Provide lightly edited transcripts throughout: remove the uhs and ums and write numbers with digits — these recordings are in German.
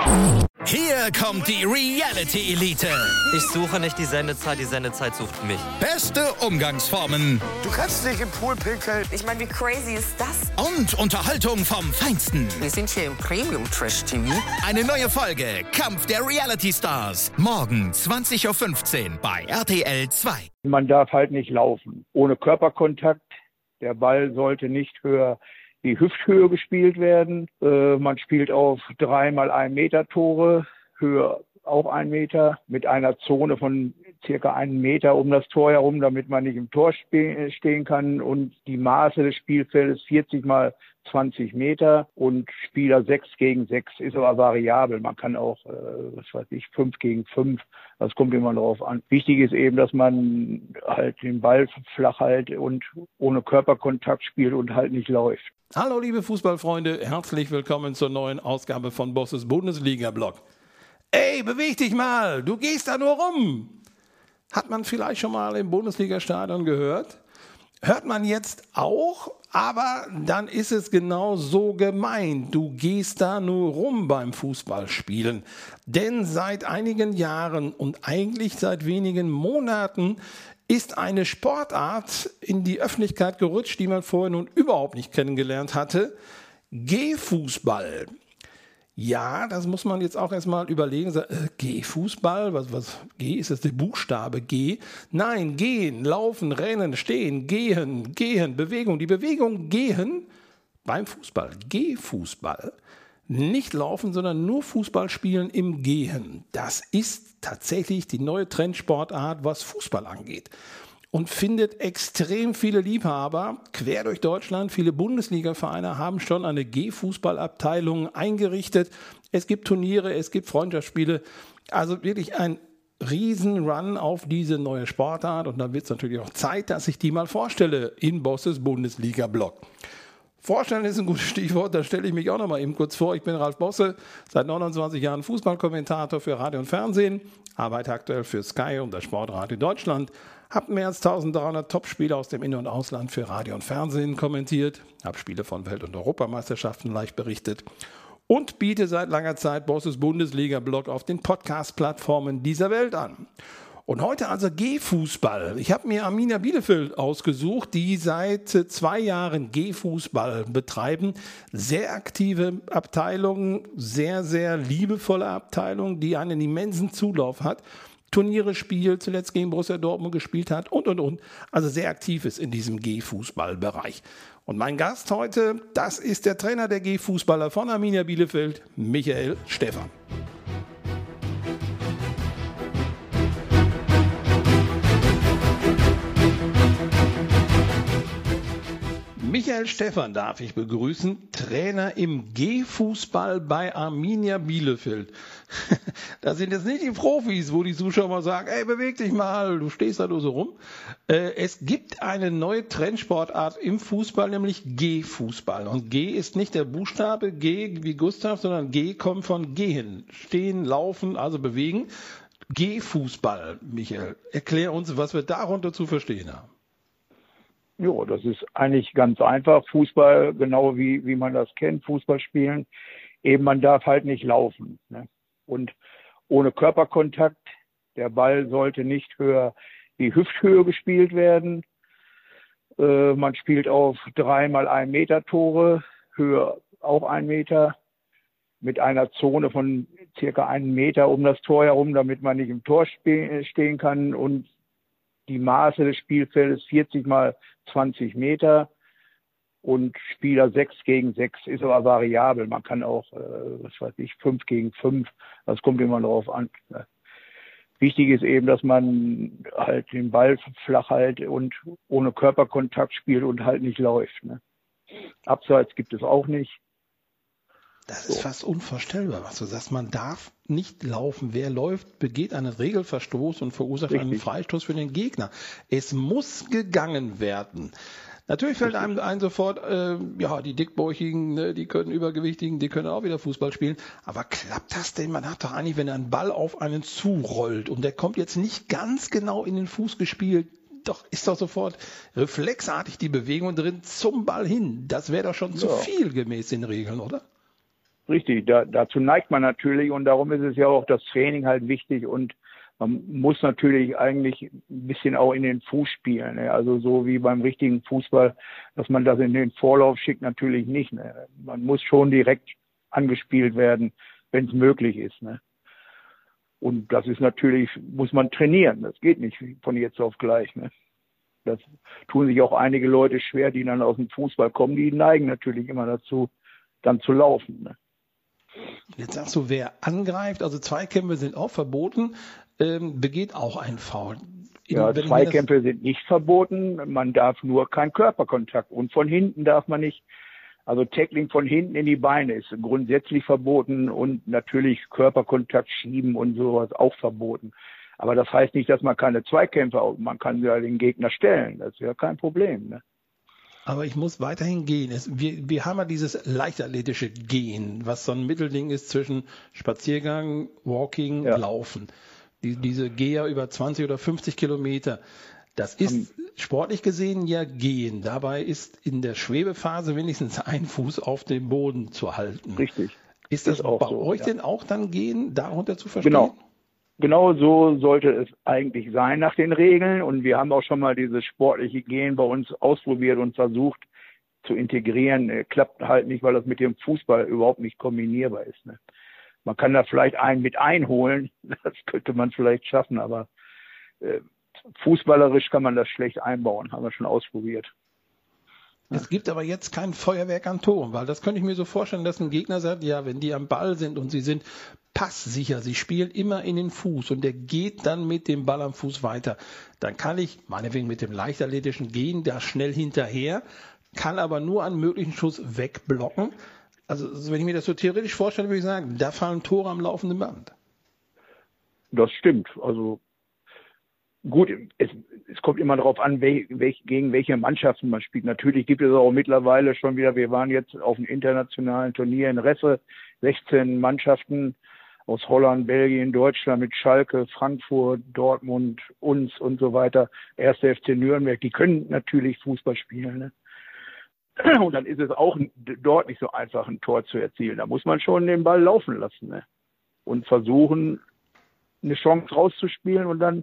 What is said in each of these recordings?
Hier kommt die Reality Elite. Ich suche nicht die Sendezeit sucht mich. Beste Umgangsformen. Du kannst nicht im Pool pinkeln. Ich meine, wie crazy ist das? Und Unterhaltung vom Feinsten. Wir sind hier im Premium Trash TV. Eine neue Folge Kampf der Reality Stars. Morgen 20.15 Uhr bei RTL 2. Man darf halt nicht laufen. Ohne Körperkontakt. Der Ball sollte nicht höher wie Hüfthöhe gespielt werden. Man spielt auf 3x1 Meter Tore, Höhe auch 1 Meter, mit einer Zone von circa 1 Meter um das Tor herum, damit man nicht im Tor stehen kann. Und die Maße des Spielfeldes 40x20 Meter und Spieler 6 gegen 6 ist aber variabel. Man kann auch, 5 gegen 5. Das kommt immer drauf an. Wichtig ist eben, dass man halt den Ball flach hält und ohne Körperkontakt spielt und halt nicht läuft. Hallo liebe Fußballfreunde, herzlich willkommen zur neuen Ausgabe von Bosses Bundesliga-Blog. Ey, beweg dich mal, du gehst da nur rum. Hat man vielleicht schon mal im Bundesliga-Stadion gehört? Hört man jetzt auch, aber dann ist es genau so gemeint. Du gehst da nur rum beim Fußballspielen. Denn seit einigen Jahren und eigentlich seit wenigen Monaten ist eine Sportart in die Öffentlichkeit gerutscht, die man vorher nun überhaupt nicht kennengelernt hatte. Gehfußball. Ja, das muss man jetzt auch erstmal überlegen. Gehfußball? Was? G? Ist das der Buchstabe G? Nein, gehen, laufen, rennen, stehen, gehen, Bewegung. Die Bewegung gehen beim Fußball. Gehfußball. Nicht laufen, sondern nur Fußball spielen im Gehen. Das ist tatsächlich die neue Trendsportart, was Fußball angeht. Und findet extrem viele Liebhaber quer durch Deutschland. Viele Bundesliga-Vereine haben schon eine Gehfußballabteilung eingerichtet. Es gibt Turniere, es gibt Freundschaftsspiele. Also wirklich ein Riesenrun auf diese neue Sportart. Und dann wird es natürlich auch Zeit, dass ich die mal vorstelle in Bosses Bundesliga-Blog. Vorstellen ist ein gutes Stichwort, da stelle ich mich auch noch mal eben kurz vor. Ich bin Ralf Bosse, seit 29 Jahren Fußballkommentator für Radio und Fernsehen, arbeite aktuell für Sky und das Sportradio Deutschland, habe mehr als 1300 Topspiele aus dem In- und Ausland für Radio und Fernsehen kommentiert, habe Spiele von Welt- und Europameisterschaften live berichtet und biete seit langer Zeit Bosses Bundesliga-Blog auf den Podcast-Plattformen dieser Welt an. Und heute also Gehfußball. Ich habe mir Arminia Bielefeld ausgesucht, die seit 2 Jahren Gehfußball betreiben. Sehr aktive Abteilung, sehr, sehr liebevolle Abteilung, die einen immensen Zulauf hat. Turniere spielt, zuletzt gegen Borussia Dortmund gespielt hat und. Also sehr aktiv ist in diesem Gehfußballbereich. Und mein Gast heute, das ist der Trainer der Gehfußballer von Arminia Bielefeld, Michael Stephan. Michael Stephan darf ich begrüßen, Trainer im Gehfußball bei Arminia Bielefeld. Das sind jetzt nicht die Profis, wo die Zuschauer mal sagen, ey, beweg dich mal, du stehst da nur so rum. Es gibt eine neue Trendsportart im Fußball, nämlich Gehfußball. Und G ist nicht der Buchstabe G wie Gustav, sondern G kommt von gehen, stehen, laufen, also bewegen. Gehfußball, Michael, erklär uns, was wir darunter zu verstehen haben. Ja, das ist eigentlich ganz einfach. Fußball, genau wie man das kennt, Fußball spielen. Eben, man darf halt nicht laufen. Ne? Und ohne Körperkontakt. Der Ball sollte nicht höher wie Hüfthöhe gespielt werden. Man spielt auf 3x1 Meter Tore, Höhe auch 1 Meter, mit einer Zone von circa 1 Meter um das Tor herum, damit man nicht im Tor stehen kann. Und die Maße des Spielfeldes 40x20 Meter und Spieler 6 gegen 6 ist aber variabel. Man kann auch, 5 gegen 5. Das kommt immer drauf an. Wichtig ist eben, dass man halt den Ball flach hält und ohne Körperkontakt spielt und halt nicht läuft. Ne? Abseits gibt es auch nicht. Das ist fast unvorstellbar, was du sagst. Man darf nicht laufen. Wer läuft, begeht einen Regelverstoß und verursacht einen Freistoß für den Gegner. Es muss gegangen werden. Natürlich fällt einem ein sofort, die Dickbäuchigen, ne, die können Übergewichtigen, die können auch wieder Fußball spielen. Aber klappt das denn? Man hat doch eigentlich, wenn ein Ball auf einen zurollt und der kommt jetzt nicht ganz genau in den Fuß gespielt, ist doch sofort reflexartig die Bewegung drin zum Ball hin. Das wäre doch schon zu viel gemäß den Regeln, oder? Richtig, dazu neigt man natürlich und darum ist es ja auch das Training halt wichtig und man muss natürlich eigentlich ein bisschen auch in den Fuß spielen. Ne? Also so wie beim richtigen Fußball, dass man das in den Vorlauf schickt, natürlich nicht. Ne? Man muss schon direkt angespielt werden, wenn es möglich ist. Ne? Und das ist natürlich, muss man trainieren. Das geht nicht von jetzt auf gleich. Ne? Das tun sich auch einige Leute schwer, die dann aus dem Fußball kommen. Die neigen natürlich immer dazu, dann zu laufen. Ne? Jetzt sagst du, wer angreift, also Zweikämpfe sind auch verboten, begeht auch einen Foul. Ja, Zweikämpfe sind nicht verboten, man darf nur keinen Körperkontakt und von hinten darf man nicht, also Tackling von hinten in die Beine ist grundsätzlich verboten und natürlich Körperkontakt schieben und sowas auch verboten. Aber das heißt nicht, dass man keine Zweikämpfe, man kann ja den Gegner stellen, das ist ja kein Problem. Ne? Aber ich muss weiterhin gehen. Wir haben ja dieses leichtathletische Gehen, was so ein Mittelding ist zwischen Spaziergang, Walking, Laufen. Diese Geher über 20 oder 50 Kilometer. Das ist sportlich gesehen ja Gehen. Dabei ist in der Schwebephase wenigstens ein Fuß auf dem Boden zu halten. Richtig. Ist das auch bei euch denn auch dann Gehen, darunter zu verstehen? Genau so sollte es eigentlich sein nach den Regeln. Und wir haben auch schon mal dieses sportliche Gehen bei uns ausprobiert und versucht zu integrieren. Klappt halt nicht, weil das mit dem Fußball überhaupt nicht kombinierbar ist. Ne? Man kann da vielleicht einen mit einholen. Das könnte man vielleicht schaffen, aber fußballerisch kann man das schlecht einbauen. Haben wir schon ausprobiert. Es gibt aber jetzt kein Feuerwerk an Toren, weil das könnte ich mir so vorstellen, dass ein Gegner sagt, ja, wenn die am Ball sind und sie sind passsicher, sie spielen immer in den Fuß und der geht dann mit dem Ball am Fuß weiter, dann kann ich, meinetwegen mit dem leichtathletischen Gehen, da schnell hinterher, kann aber nur einen möglichen Schuss wegblocken. Also wenn ich mir das so theoretisch vorstelle, würde ich sagen, da fallen Tore am laufenden Band. Das stimmt. Also gut, es kommt immer darauf an, gegen welche Mannschaften man spielt. Natürlich gibt es auch mittlerweile schon wieder, wir waren jetzt auf einem internationalen Turnier in Resse, 16 Mannschaften aus Holland, Belgien, Deutschland mit Schalke, Frankfurt, Dortmund, uns und so weiter. 1. FC Nürnberg, die können natürlich Fußball spielen. Ne? Und dann ist es auch dort nicht so einfach, ein Tor zu erzielen. Da muss man schon den Ball laufen lassen, ne? Und versuchen, eine Chance rauszuspielen und dann,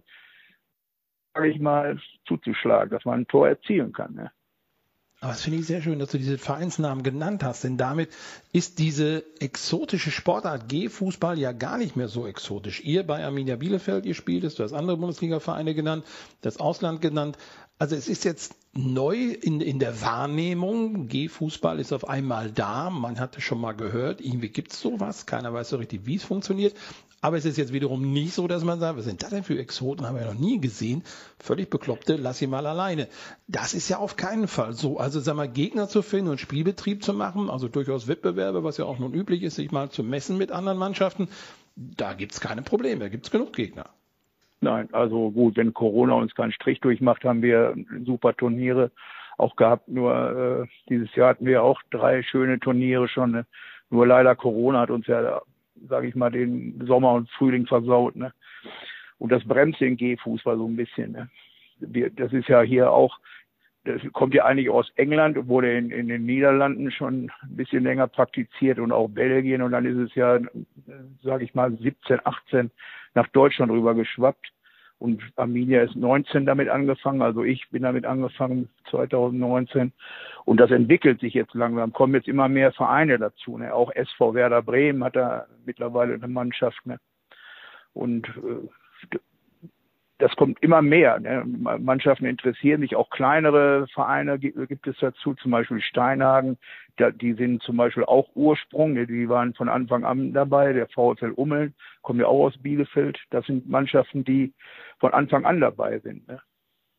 sage ich mal, zuzuschlagen, dass man ein Tor erzielen kann. Ne? Aber das finde ich sehr schön, dass du diese Vereinsnamen genannt hast, denn damit ist diese exotische Sportart G-Fußball ja gar nicht mehr so exotisch. Ihr bei Arminia Bielefeld, ihr spielt es, du hast andere Bundesliga-Vereine genannt, das Ausland genannt. Also es ist jetzt neu in der Wahrnehmung. G-Fußball ist auf einmal da. Man hatte schon mal gehört, irgendwie gibt es sowas. Keiner weiß so richtig, wie es funktioniert. Aber es ist jetzt wiederum nicht so, dass man sagt, was sind das denn für Exoten? Haben wir ja noch nie gesehen. Völlig Bekloppte, lass sie mal alleine. Das ist ja auf keinen Fall so. Also sag mal, Gegner zu finden und Spielbetrieb zu machen, also durchaus Wettbewerbe, was ja auch nun üblich ist, sich mal zu messen mit anderen Mannschaften, da gibt es keine Probleme, da gibt es genug Gegner. Nein, also gut, wenn Corona uns keinen Strich durchmacht, haben wir super Turniere auch gehabt. Nur dieses Jahr hatten wir auch 3 schöne Turniere schon. Ne? Nur leider Corona hat uns ja, sage ich mal, den Sommer und Frühling versaut. Ne? Und das bremst den G-Fußball so ein bisschen. Ne? Das ist ja hier auch, das kommt ja eigentlich aus England, wurde in den Niederlanden schon ein bisschen länger praktiziert und auch Belgien. Und dann ist es ja, sage ich mal, 17, 18 nach Deutschland rüber geschwappt. Und Arminia ist 19 damit angefangen, also ich bin damit angefangen 2019. Und das entwickelt sich jetzt langsam, kommen jetzt immer mehr Vereine dazu. Ne? Auch SV Werder Bremen hat da mittlerweile eine Mannschaft. Ne? Und das kommt immer mehr. Ne? Mannschaften interessieren sich, auch kleinere Vereine gibt es dazu, zum Beispiel Steinhagen. Die sind zum Beispiel auch Ursprung, die waren von Anfang an dabei. Der VfL Ummeln kommt ja auch aus Bielefeld. Das sind Mannschaften, die von Anfang an dabei sind. Ne?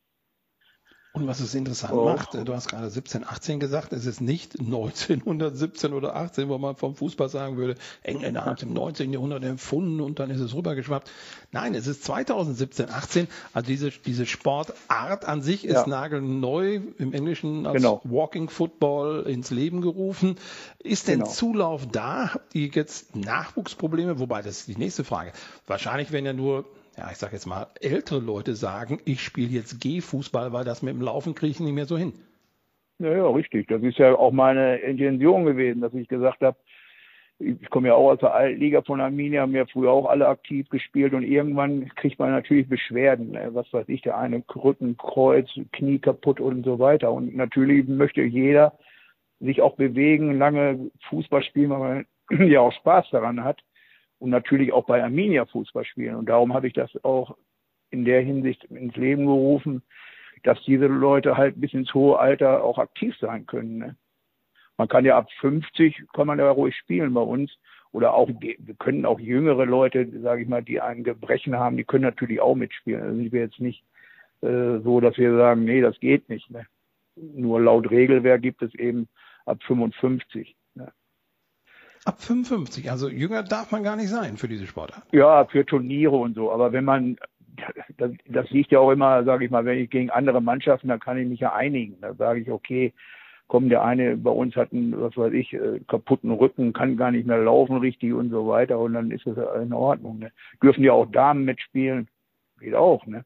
Und was es interessant macht, du hast gerade 17, 18 gesagt, es ist nicht 1917 oder 18, wo man vom Fußball sagen würde, Engländer haben es im 19. Jahrhundert empfunden und dann ist es rübergeschwappt. Nein, es ist 2017, 18, also diese Sportart an sich ist nagelneu im Englischen als Walking Football ins Leben gerufen. Ist denn Zulauf da? Habt ihr jetzt Nachwuchsprobleme? Wobei, das ist die nächste Frage. Wahrscheinlich werden ja nur, ja, ich sag jetzt mal, ältere Leute sagen, ich spiele jetzt G-Fußball, weil das mit dem Laufen kriege ich nicht mehr so hin. Ja, richtig. Das ist ja auch meine Intention gewesen, dass ich gesagt habe, Ich komme ja auch aus der Altliga von Arminia, haben ja früher auch alle aktiv gespielt und irgendwann kriegt man natürlich Beschwerden, ne? Was weiß ich, der eine Rücken, Kreuz, Knie kaputt und so weiter. Und natürlich möchte jeder sich auch bewegen, lange Fußball spielen, weil man ja auch Spaß daran hat und natürlich auch bei Arminia Fußball spielen. Und darum habe ich das auch in der Hinsicht ins Leben gerufen, dass diese Leute halt bis ins hohe Alter auch aktiv sein können, ne? Man kann ja ab 50, kann man ja ruhig spielen bei uns. Oder auch, wir können auch jüngere Leute, sage ich mal, die ein Gebrechen haben, die können natürlich auch mitspielen. Also ich bin jetzt nicht so, dass wir sagen, nee, das geht nicht. Ne? Nur laut Regelwerk gibt es eben ab 55. Ne? Ab 55, also jünger darf man gar nicht sein für diese Sportart. Ja, für Turniere und so. Aber wenn man, das liegt ja auch immer, sage ich mal, wenn ich gegen andere Mannschaften, dann kann ich mich ja einigen. Da sage ich, okay, komm, der eine bei uns hat einen, was weiß ich, kaputten Rücken, kann gar nicht mehr laufen richtig und so weiter und dann ist das in Ordnung. Ne? Dürfen ja auch Damen mitspielen, geht auch, ne?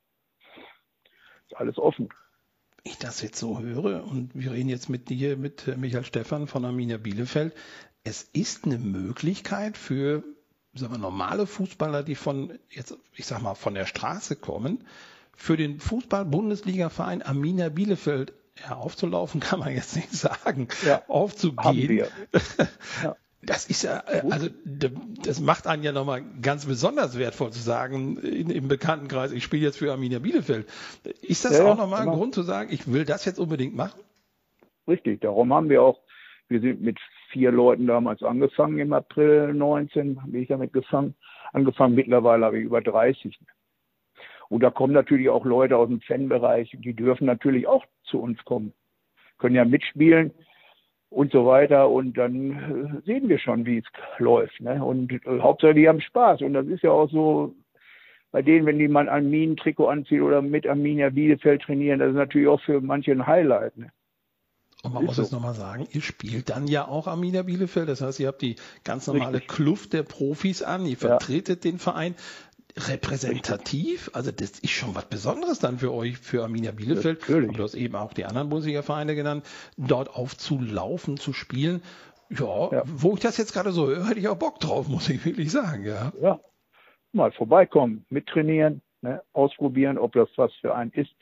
Ist alles offen. Ich das jetzt so höre und wir reden jetzt mit dir, mit Michael Stephan von Arminia Bielefeld. Es ist eine Möglichkeit für, sagen wir, normale Fußballer, die von, jetzt, ich sag mal, von der Straße kommen, für den Fußball-Bundesliga-Verein Arminia Bielefeld aufzulaufen, kann man jetzt nicht sagen, aufzugehen. Ja. Das ist ja, also das macht einen ja nochmal ganz besonders wertvoll zu sagen, im Bekanntenkreis, ich spiele jetzt für Arminia Bielefeld. Ist das auch nochmal ein Grund zu sagen, ich will das jetzt unbedingt machen? Richtig, darum haben wir auch, wir sind mit 4 Leuten damals angefangen, im April 19 bin ich damit angefangen, mittlerweile habe ich über 30. Und da kommen natürlich auch Leute aus dem Fanbereich, die dürfen natürlich auch zu uns kommen, können ja mitspielen und so weiter. Und dann sehen wir schon, wie es läuft. Ne? Und Hauptsache, die haben Spaß. Und das ist ja auch so, bei denen, wenn die mal ein Arminien-Trikot anziehen oder mit Arminia Bielefeld trainieren, das ist natürlich auch für manche ein Highlight. Ne? Und man muss jetzt nochmal sagen, ihr spielt dann ja auch Arminia Bielefeld. Das heißt, ihr habt die ganz normale Kluft der Profis an, ihr vertretet den Verein. Repräsentativ, also das ist schon was Besonderes dann für euch, für Arminia Bielefeld. Natürlich. Aber du hast eben auch die anderen Bundesliga-Vereine genannt, dort aufzulaufen, zu spielen. Ja, wo ich das jetzt gerade so höre, hätte ich auch Bock drauf, muss ich wirklich sagen. Ja, mal vorbeikommen, mittrainieren, ne, ausprobieren, ob das was für einen ist.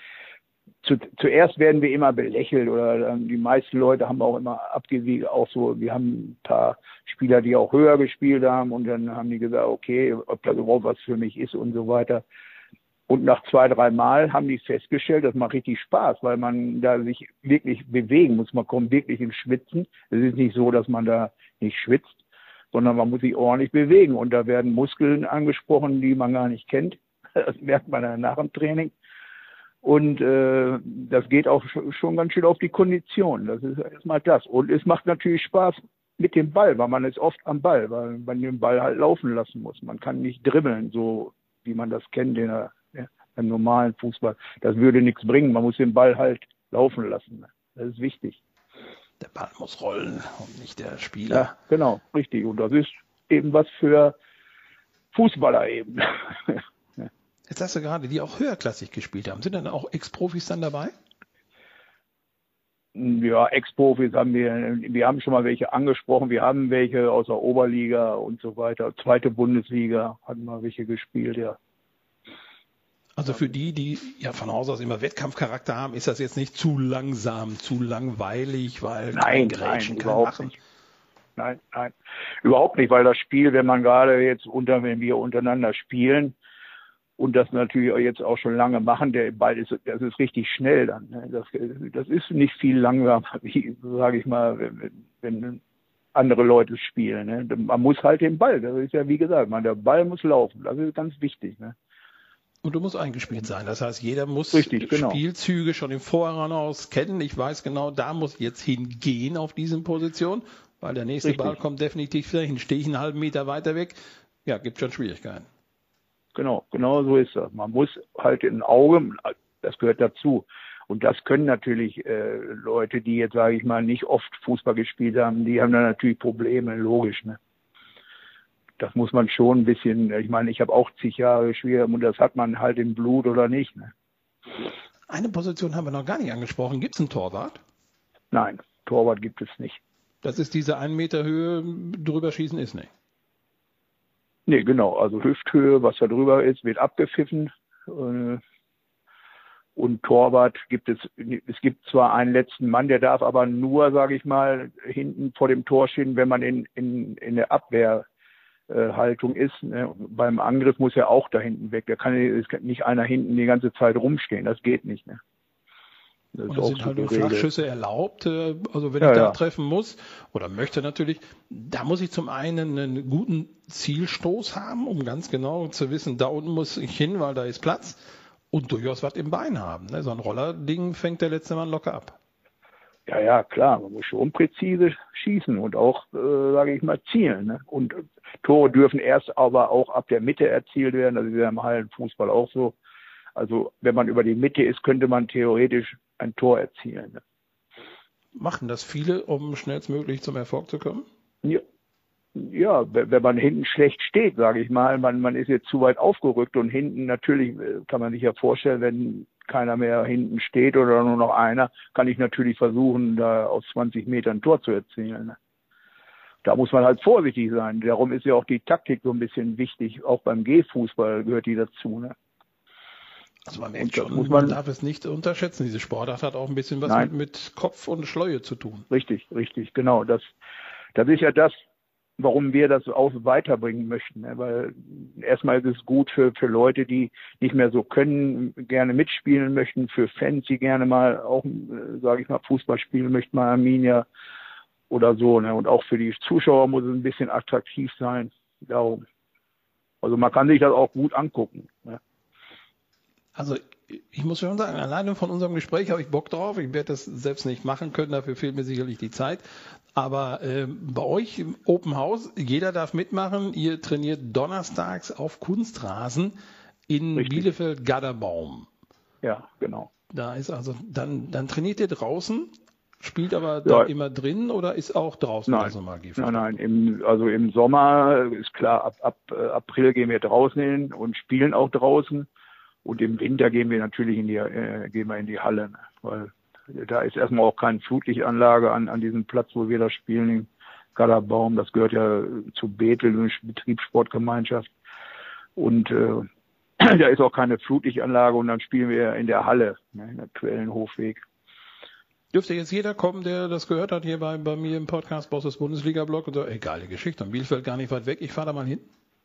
Zuerst werden wir immer belächelt oder die meisten Leute haben auch immer abgewiegen, auch so, wir haben ein paar Spieler, die auch höher gespielt haben und dann haben die gesagt, okay, ob das überhaupt was für mich ist und so weiter. Und nach 2, 3 Mal haben die festgestellt, das macht richtig Spaß, weil man da sich wirklich bewegen muss. Man kommt wirklich ins Schwitzen. Es ist nicht so, dass man da nicht schwitzt, sondern man muss sich ordentlich bewegen. Und da werden Muskeln angesprochen, die man gar nicht kennt. Das merkt man dann nach dem Training. Und das geht auch schon ganz schön auf die Kondition. Das ist erstmal das. Und es macht natürlich Spaß mit dem Ball, weil man ist oft am Ball, weil man den Ball halt laufen lassen muss. Man kann nicht dribbeln, so wie man das kennt im normalen Fußball. Das würde nichts bringen. Man muss den Ball halt laufen lassen. Das ist wichtig. Der Ball muss rollen und nicht der Spieler. Ja, genau, richtig. Und das ist eben was für Fußballer eben. Jetzt hast du gerade, die auch höherklassig gespielt haben. Sind dann auch Ex-Profis dann dabei? Ja, Ex-Profis haben wir haben schon mal welche angesprochen. Wir haben welche aus der Oberliga und so weiter. 2. Bundesliga hatten wir welche gespielt, ja. Also für die ja von Haus aus immer Wettkampfcharakter haben, ist das jetzt nicht zu langsam, zu langweilig, weil nein, überhaupt nicht. Nein, überhaupt nicht, weil das Spiel, wenn wir untereinander spielen, und das natürlich jetzt auch schon lange machen, der Ball das ist richtig schnell dann. Ne? Das ist nicht viel langsamer, wie, sage ich mal, wenn andere Leute spielen. Ne? Man muss halt den Ball, das ist ja wie gesagt, der Ball muss laufen, das ist ganz wichtig. Ne? Und du musst eingespielt sein, das heißt, jeder muss genau. Spielzüge schon im Voraus kennen. Ich weiß genau, da muss jetzt hingehen auf diesen Position, weil der nächste Ball kommt definitiv dahin. Stehe ich einen halben Meter weiter weg, ja, gibt schon Schwierigkeiten. Genau so ist das. Man muss halt in Auge, das gehört dazu. Und das können natürlich Leute, die jetzt, sage ich mal, nicht oft Fußball gespielt haben, die haben da natürlich Probleme, logisch. Ne? Das muss man schon ein bisschen, ich meine, ich habe auch zig Jahre gespielt und das hat man halt im Blut oder nicht. Ne? Eine Position haben wir noch gar nicht angesprochen. Gibt es einen Torwart? Nein, Torwart gibt es nicht. Das ist diese 1 Meter Höhe, drüber schießen ist nicht. Nee, genau. Also Hüfthöhe, was da drüber ist, wird abgepfiffen. Und Torwart es gibt zwar einen letzten Mann, der darf aber nur, sage ich mal, hinten vor dem Tor stehen, wenn man in der Abwehrhaltung ist. Ne? Beim Angriff muss er auch da hinten weg. Es kann nicht einer hinten die ganze Zeit rumstehen. Das geht nicht. Ne? Und es sind halt nur Flachschüsse erlaubt. Also wenn ich da treffen muss oder möchte natürlich, da muss ich zum einen einen guten Zielstoß haben, um ganz genau zu wissen, da unten muss ich hin, weil da ist Platz. Und durchaus was im Bein haben. Ne? So ein Rollerding fängt der letzte Mann locker ab. Ja, klar. Man muss schon präzise schießen und auch, sage ich mal, zielen. Ne? Und Tore dürfen erst aber auch ab der Mitte erzielt werden. Das ist ja im Hallenfußball auch so. Also wenn man über die Mitte ist, könnte man theoretisch ein Tor erzielen. Ne? Machen das viele, um schnellstmöglich zum Erfolg zu kommen? Ja, wenn man hinten schlecht steht, sage ich mal, man ist jetzt zu weit aufgerückt und hinten natürlich kann man sich ja vorstellen, wenn keiner mehr hinten steht oder nur noch einer, kann ich natürlich versuchen, da aus 20 Metern ein Tor zu erzielen. Ne? Da muss man halt vorsichtig sein. Darum ist ja auch die Taktik so ein bisschen wichtig. Auch beim G-Fußball gehört die dazu. Ne? Also man merkt schon, man darf es nicht unterschätzen. Diese Sportart hat auch ein bisschen was mit Kopf und Schleue zu tun. Richtig, genau. Das ist ja das, warum wir das auch weiterbringen möchten. Ne? Weil erstmal ist es gut für Leute, die nicht mehr so können, gerne mitspielen möchten, für Fans, die gerne mal auch, sage ich mal, Fußball spielen möchten, mal Arminia oder so. Ne? Und auch für die Zuschauer muss es ein bisschen attraktiv sein. Darum. Also man kann sich das auch gut angucken. Ne? Also ich muss schon sagen, alleine von unserem Gespräch habe ich Bock drauf. Ich werde das selbst nicht machen können, dafür fehlt mir sicherlich die Zeit. Aber bei euch im Open House, jeder darf mitmachen. Ihr trainiert donnerstags auf Kunstrasen in Bielefeld-Gaderbaum. Ja, genau. Da ist also, dann trainiert ihr draußen, spielt aber da immer drin oder ist auch draußen Nein. das normal? Nein, im Sommer ist klar, ab April gehen wir draußen hin und spielen auch draußen. Und im Winter gehen wir natürlich in die Halle, ne? Weil da ist erstmal auch keine Flutlichtanlage an diesem Platz, wo wir da spielen, in Gaderbaum. Das gehört ja zu Bethel, eine Betriebssportgemeinschaft. Und da ist auch keine Flutlichtanlage und dann spielen wir in der Halle, ne, in der Quellenhofweg. Dürfte jetzt jeder kommen, der das gehört hat, hier bei mir im Podcast Bosses Bundesliga-Blog und so, geile Geschichte, und Bielefeld gar nicht weit weg, ich fahre da mal hin?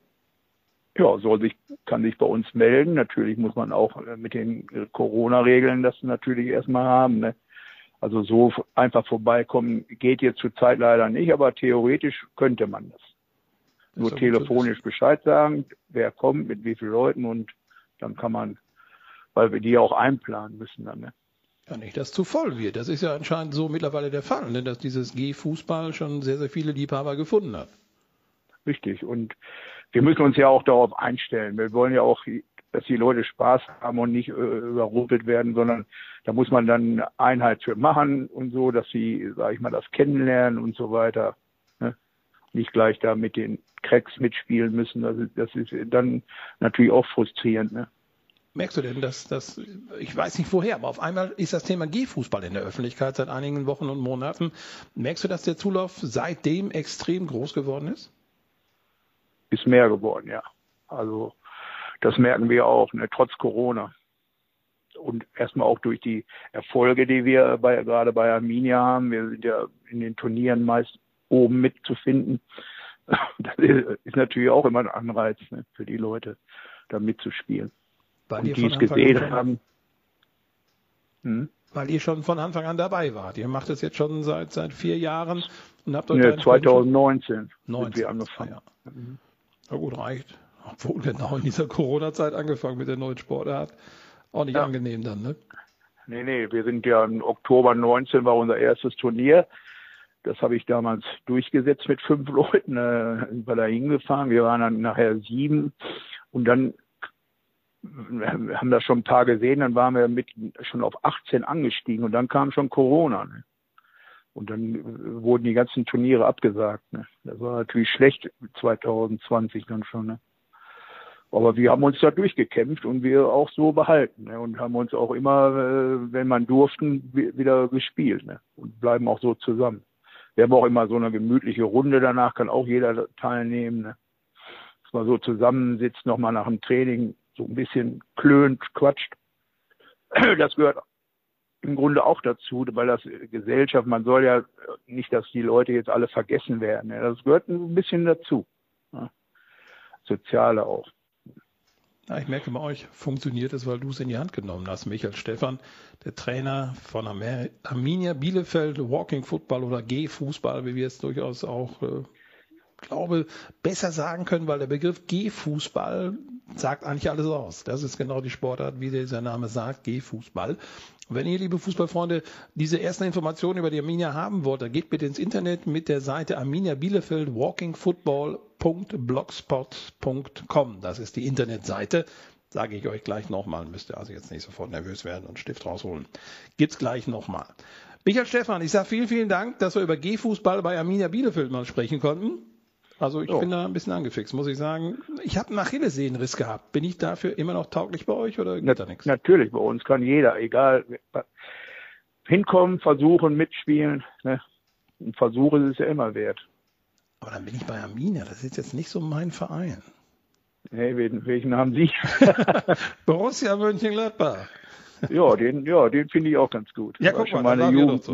Ja, kann sich bei uns melden. Natürlich muss man auch mit den Corona-Regeln das natürlich erstmal haben. Ne? Also so einfach vorbeikommen geht jetzt zurzeit leider nicht, aber theoretisch könnte man das. Nur telefonisch Bescheid sagen, wer kommt, mit wie vielen Leuten, und dann kann man, weil wir die ja auch einplanen müssen dann. Ne? Ja, nicht, dass zu voll wird. Das ist ja anscheinend so mittlerweile der Fall, ne? Dass dieses G-Fußball schon sehr, sehr viele Liebhaber gefunden hat. Richtig, und wir müssen uns ja auch darauf einstellen. Wir wollen ja auch, dass die Leute Spaß haben und nicht überrumpelt werden, sondern da muss man dann eine Einheit für machen und so, dass sie, sage ich mal, das kennenlernen und so weiter. Ne? Nicht gleich da mit den Cracks mitspielen müssen. Das ist dann natürlich auch frustrierend. Ne? Merkst du denn, dass ich weiß nicht woher, aber auf einmal ist das Thema G-Fußball in der Öffentlichkeit seit einigen Wochen und Monaten. Merkst du, dass der Zulauf seitdem extrem groß geworden ist? Ist mehr geworden, ja. Also das merken wir auch, ne, trotz Corona. Und erstmal auch durch die Erfolge, die wir gerade bei Arminia haben. Wir sind ja in den Turnieren meist oben mitzufinden. Das ist natürlich auch immer ein Anreiz, ne, für die Leute, da mitzuspielen. Weil und die es gesehen haben. Weil ihr schon von Anfang an dabei wart. Ihr macht es jetzt schon seit 4 Jahren und habt euch 2019 sind wir angefangen. Ja. Na gut, reicht. Obwohl genau in dieser Corona-Zeit angefangen mit der neuen Sportart. Auch nicht angenehm dann, ne? Nee, wir sind ja im Oktober 19 war unser erstes Turnier. Das habe ich damals durchgesetzt mit 5 Leuten, bei da hingefahren. Wir waren dann nachher 7 und dann wir haben das schon ein paar gesehen, dann waren wir schon auf 18 angestiegen und dann kam schon Corona. Ne? Und dann wurden die ganzen Turniere abgesagt. Ne? Das war natürlich schlecht 2020 dann schon. Ne? Aber wir haben uns da durchgekämpft und wir auch so behalten. Ne? Und haben uns auch immer, wenn man durften, wieder gespielt. Ne? Und bleiben auch so zusammen. Wir haben auch immer so eine gemütliche Runde danach, kann auch jeder teilnehmen, ne? Dass man so zusammensitzt, nochmal nach dem Training, so ein bisschen klönt, quatscht. Das gehört im Grunde auch dazu, weil das Gesellschaft, man soll ja nicht, dass die Leute jetzt alle vergessen werden. Ne? Das gehört ein bisschen dazu. Ne? Soziale auch. Ja, ich merke, bei euch funktioniert es, weil du es in die Hand genommen hast. Michael Stephan, der Trainer von Arminia Bielefeld, Walking Football oder G-Fußball, wie wir es durchaus auch, glaube, besser sagen können, weil der Begriff G-Fußball sagt eigentlich alles aus. Das ist genau die Sportart, wie dieser Name sagt, G-Fußball. Und wenn ihr, liebe Fußballfreunde, diese ersten Informationen über die Arminia haben wollt, dann geht bitte ins Internet mit der Seite Arminia Bielefeld walkingfootball.blogspot.com. Das ist die Internetseite. Sage ich euch gleich nochmal. Müsst ihr also jetzt nicht sofort nervös werden und Stift rausholen. Gibt's gleich nochmal. Michael Stephan, ich sage vielen, vielen Dank, dass wir über G-Fußball bei Arminia Bielefeld mal sprechen konnten. Also ich bin da ein bisschen angefixt, muss ich sagen. Ich habe einen Achillessehnenriss gehabt. Bin ich dafür immer noch tauglich bei euch oder geht da nichts? Natürlich, bei uns kann jeder, egal, hinkommen, versuchen, mitspielen. Ne? Ein Versuch ist es ja immer wert. Aber dann bin ich bei Arminia. Das ist jetzt nicht so mein Verein. Nee, welchen haben Sie? Borussia Mönchengladbach. Ja, den finde ich auch ganz gut. Ja, guck mal, meine Jugend,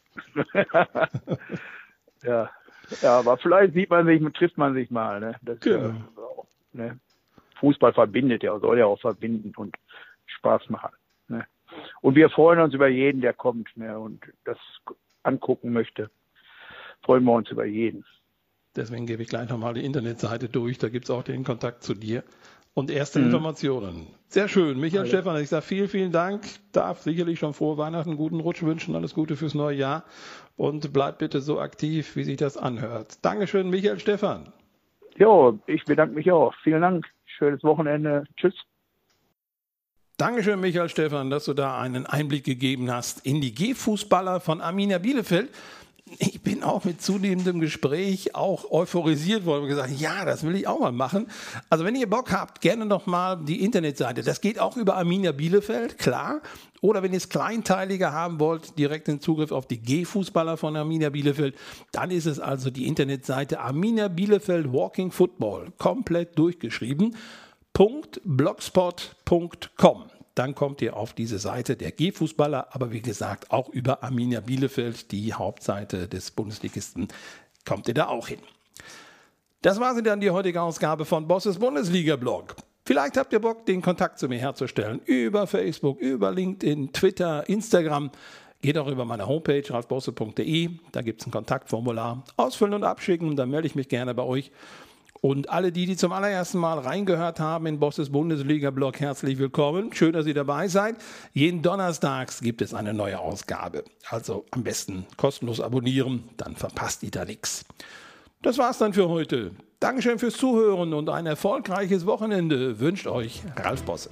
ja. Ja, aber vielleicht trifft man sich mal, ne? Das, genau. Ne? Fußball verbindet ja, soll ja auch verbinden und Spaß machen. Ne? Und wir freuen uns über jeden, der kommt, ne? Und das angucken möchte. Freuen wir uns über jeden. Deswegen gebe ich gleich nochmal die Internetseite durch. Da gibt es auch den Kontakt zu dir und erste Informationen. Sehr schön. Michael Stephan, ich sage vielen, vielen Dank. Darf sicherlich schon frohe Weihnachten, guten Rutsch wünschen, alles Gute fürs neue Jahr. Und bleib bitte so aktiv, wie sich das anhört. Dankeschön, Michael Stephan. Jo, ich bedanke mich auch. Vielen Dank. Schönes Wochenende. Tschüss. Dankeschön, Michael Stephan, dass du da einen Einblick gegeben hast in die G-Fußballer von Arminia Bielefeld. Ich bin auch mit zunehmendem Gespräch auch euphorisiert worden und gesagt, ja, das will ich auch mal machen. Also wenn ihr Bock habt, gerne nochmal die Internetseite. Das geht auch über Arminia Bielefeld, klar. Oder wenn ihr es kleinteiliger haben wollt, direkt den Zugriff auf die G-Fußballer von Arminia Bielefeld, dann ist es also die Internetseite Arminia Bielefeld Walking Football, komplett durchgeschrieben, .blogspot.com. Dann kommt ihr auf diese Seite der G-Fußballer, aber wie gesagt, auch über Arminia Bielefeld, die Hauptseite des Bundesligisten, kommt ihr da auch hin. Das war sie dann, die heutige Ausgabe von Bosses Bundesliga-Blog. Vielleicht habt ihr Bock, den Kontakt zu mir herzustellen über Facebook, über LinkedIn, Twitter, Instagram. Geht auch über meine Homepage ralfbosse.de, da gibt es ein Kontaktformular. Ausfüllen und abschicken, dann melde ich mich gerne bei euch. Und alle die zum allerersten Mal reingehört haben in Bosses Bundesliga-Blog, herzlich willkommen. Schön, dass ihr dabei seid. Jeden Donnerstags gibt es eine neue Ausgabe. Also am besten kostenlos abonnieren, dann verpasst ihr da nichts. Das war's dann für heute. Dankeschön fürs Zuhören und ein erfolgreiches Wochenende wünscht euch Ralf Bosse.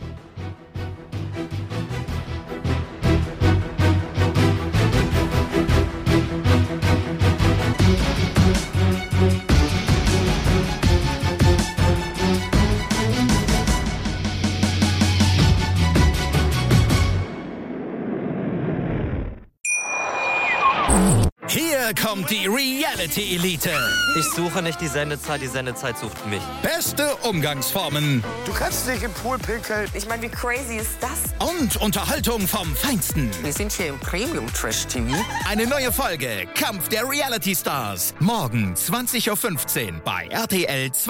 Hier kommt die Reality-Elite. Ich suche nicht die Sendezeit sucht mich. Beste Umgangsformen Du kannst dich im Pool pinkeln. Ich meine, wie crazy ist das? und Unterhaltung vom Feinsten. Wir sind hier im Premium-Trash-TV. Eine neue Folge Kampf der Reality-Stars. Morgen 20.15 Uhr bei RTL 2.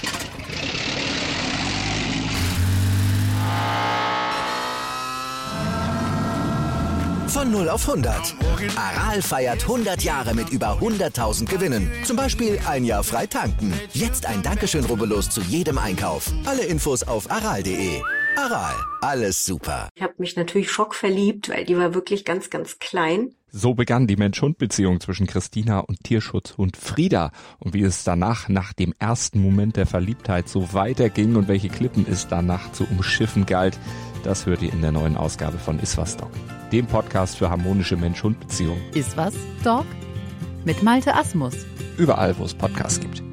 Von 0 auf 100. Aral feiert 100 Jahre mit über 100.000 Gewinnen. Zum Beispiel ein Jahr frei tanken. Jetzt ein Dankeschön, rubbellos zu jedem Einkauf. Alle Infos auf aral.de. Aral, alles super. Ich habe mich natürlich schockverliebt, weil die war wirklich ganz, ganz klein. So begann die Mensch-Hund-Beziehung zwischen Christina und Tierschutzhund Frieda. Und wie es danach, nach dem ersten Moment der Verliebtheit, so weiterging und welche Klippen es danach zu umschiffen galt, das hört ihr in der neuen Ausgabe von Iswas Dog, dem Podcast für harmonische Mensch-Hund-Beziehungen. Iswas Dog? Mit Malte Asmus. Überall, wo es Podcasts gibt.